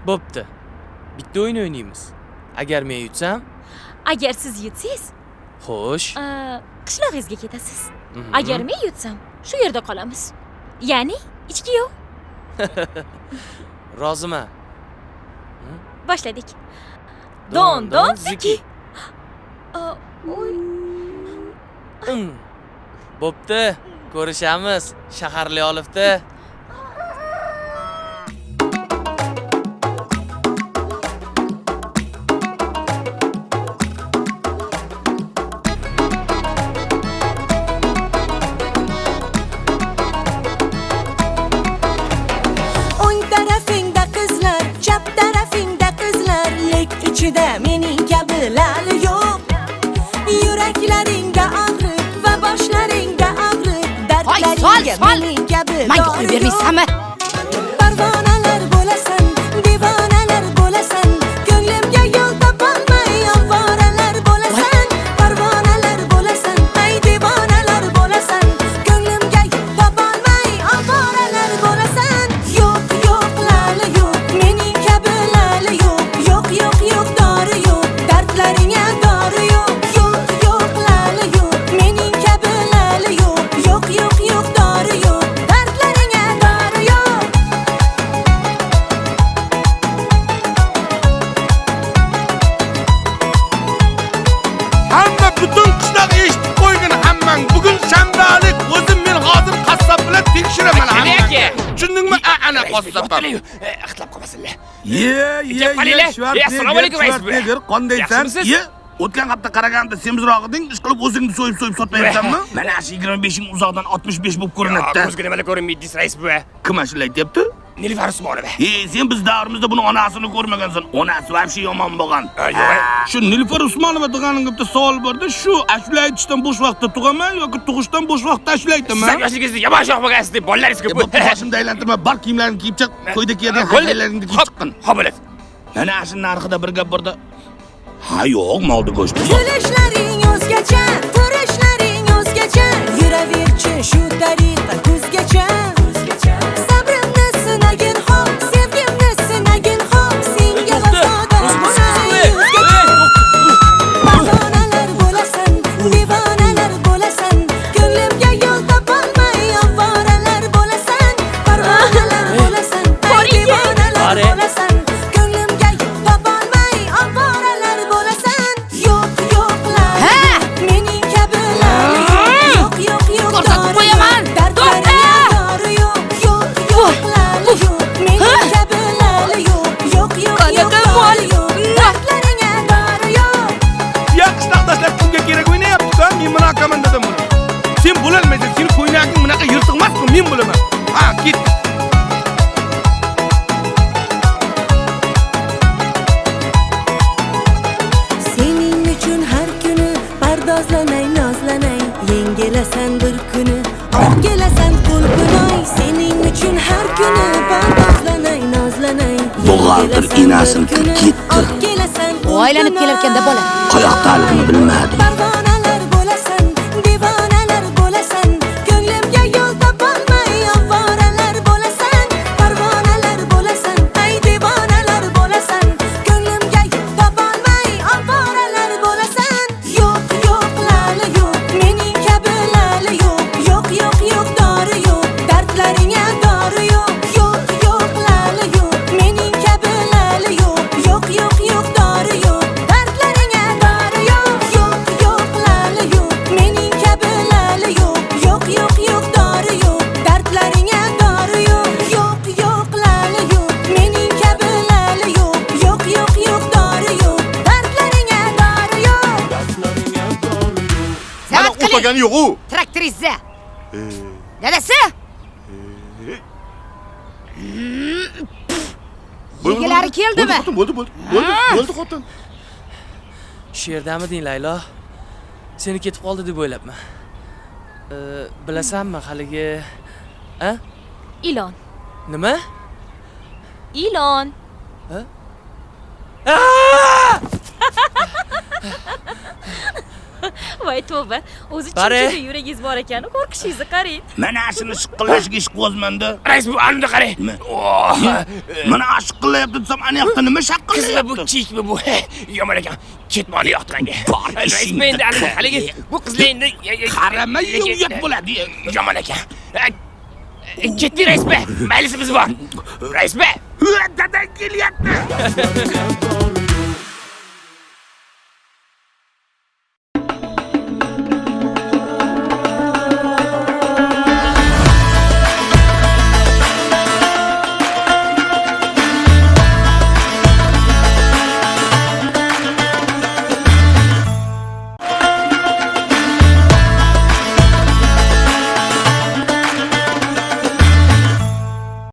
Bo'pti. Bitta o'yin o'ynaymiz. Agar men yutsam, Agar siz yutsangiz, xo'sh. qishlog'ingizga ketasiz. Agar men yutsam, shu yerda qolamiz. Ya'ni, ichki yo'q. Roziman. Boshladik. Don don ziki. Oy. Bo'pti. Ko'rishamiz. Shaharli olifta. O'ng tarafingda qizlar, chap tarafingda qizlar, lek ichida mening kabi lali yo'q. Yuraklaringda og'riq va boshlaringda og'riq, dardlaringga mening kabi Menga qo'yib bermaysanmi? Parvonalar bo'lasan, divonalar bo'lasan, ko'nglimga yo'l topolmay ovoralar bo'lasan. Parvonalar bo'lasan, ay divonalar bo'lasan, ko'nglimga yo'l topolmay ovoralar bo'lasan. Yo'q yo'q lali yo'q, mening kabi lali yo'q. Yo'q yo'q yo'q dori yo'q, dardlaringga dori yo'q. Yo'q yo'q lali yo'q, mening kabi lali yo'q. Yo'q yo'q yo'q dori yo'q, dardlaringga dori yo'q. Hamma butun qishloq eshitib qo'ygan hammang. Bugun shanbalik, o'zim men hozir qassob bilan tekshiraman hammaga. Tushundingmi? Ana qassobam. Ixtilab qolmasinlar. Assalomu alaykum Aysbek. Qandaysan? O'tgan hafta qaraganda semizroq eding, ish qilib o'zingni so'yib sotmayapsanmi? Mana shu 25 ming uzoqdan 65 bo'lib ko'rinadi. Ko'zga nimalar ko'rinmaydi, rais buva? Kim ashula aytyapti? Nilufar Usmonova. Sen biz davrimizda buni onasini ko'rmagansan. Onasi vobshe yomon bo'lgan. Yo'q. Shu Nilufar Usmonova deganingga bitta savol borda, shu ashula aytishdan bo'sh vaqtda tug'aman yoki tug'ishdan bo'sh vaqtda ashula aytaman? Siz yoshligingizda yomon shoh bo'lgansiz deb bolalaringizga Bu boshimda aylantirma, bar kiyimlarini kiyib chiq, to'yda kiyadigan haykallarni kiyib chiqqin. Ha bo'ladi. Mana shu narxida bir gap borda. Ha yo'q, molda go'shti. Kulishlaring o'zgacha, turishlaring o'zgacha, yuraverchi shu tariqa kuzgacha. Sabrimni sinagin xo'p, sevgimni sinagin xo'p, senga vafodosh bo'lay o'zgacha. Parvonalar bo'lasan, divonalar bo'lasan, ko'nglimga yo'l topolmay ovoralar bo'lasan. Parvonalar bo'lasan, divonalar bo'lasan, ko'nglimga yo'l topolmay ovoralar bo'lasan. Yo'q yo'q lali, mening kabi lali yo'q. Yo'q yo'q Ko'rsatib qo'yaman. dardlaringga dori yo'q. Yo'q yo'q lali yo'q, mening kabi lali yo'q. Yo'q yo'q yo'q dori yo'q, dardlaringga dori yo'q. Ya qishloqdoshlar kimga kerak o'ynayapti-ku? Men buni akaman dedim buni. Sen bo'lolmaysan, seni ko'ynaging bunaqa yirtiq emas-ku, men bo'laman. Ha, ket. Sening uchun har kuni pardozlanay, nozlanay, yengilasan bir kuni, o'rgilasan qo'lpinoy. Sening uchun har kuni pardozlanay, nozlanay, Buxgalter inasini kirib ketdi. o'rgilasan U aylanib kelarkanda bola. Qayoqdaligini bilmadim. Parvonalar bo'lasan, divonalar bo'lasan, ko'nglimga yo'l topolmay ovoralar bo'lasan. Parvonalar bo'lasan, ay divonalar bo'lasan, ko'nglimga yo'l topolmay ovoralar bo'lasan. Yo'q yo'q lali yo'q, mening kabi lali yo'q. Yo'q yo'q yo'q dori yo'q, dardlaringga dori yo'q. Yo'q yo'q lali yo'q, mening kabi lali yo'q. Yo'q yo'q yo'q dori yo'q, dardlaringga dori yo'q. Yo'q yo'q lali yo'q, mening kabi lali yo'q. Yo'q yo'q yo'q dori yo'q, dardlaringga dori yo'q. Yo'q yo'q lali yo'q, mening kabi lali yo'q. Yo'q yo'q yo'q dori yo'q, dardlaringga dori yo'q. Mana o'tagani yo'q-u. Traktoriza. Dadasi? Yegilari keldimi? Bo'ldi xotin. Shu yerdamiding, Laylo? Seni ketib qoldi deb o'ylabman. Bilasanmi haligi? A? Ilon. Nima? Ilon. voy tavba, o'zi Qari. chunki yuragingiz bor ekan, qo'rqishingizni qarang. Mana shuni shiqqillashga ish qo'zmanda. Rais bu anda qarang. Mana shiqqillayapti desam, ana yoqda nima Qizmi bu, shaqqillayapti? chekmi bu? Yomon ekan. Ketmoni yoqtiranga. Rais ishing bu endi haligi bu qizlar endi Qarama, uyat bo'ladi. Yomon ekan. Ketdi rais bu. Maylisi biz bor. Rais bu. Dadang kelyapti.